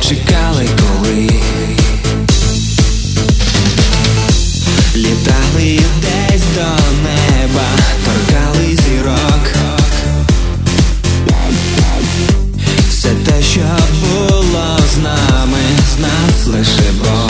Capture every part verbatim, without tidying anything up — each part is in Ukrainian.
чекали коли. Літали десь до неба, торкали зірок. Все те, що було з нами, знав лише Бог.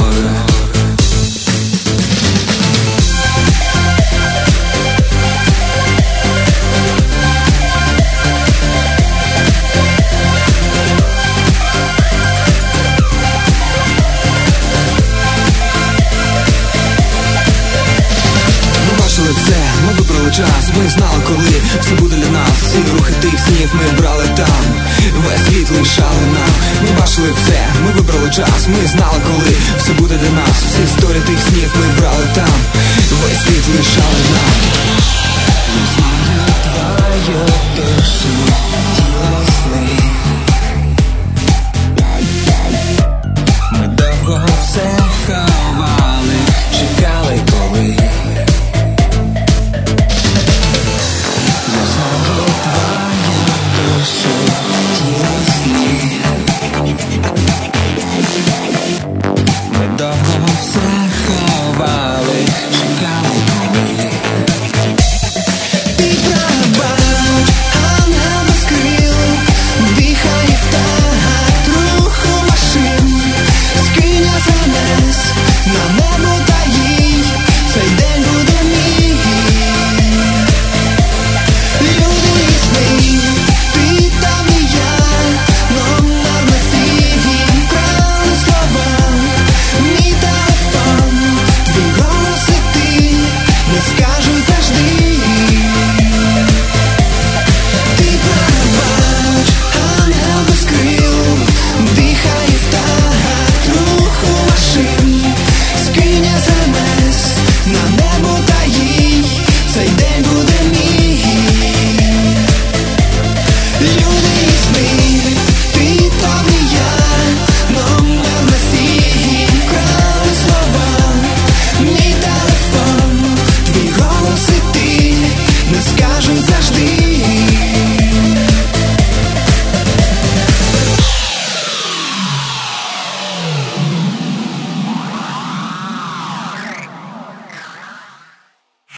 Це, ми вибрали час, ми знали коли все буде для нас. Всі рухи тих снів ми брали там, весь світ лишали нам. Ми бачили все, ми вибрали час, ми знали коли все буде для нас. Всі історії тих снів ми брали там, весь світ лишали нам. Я знаю твою душу.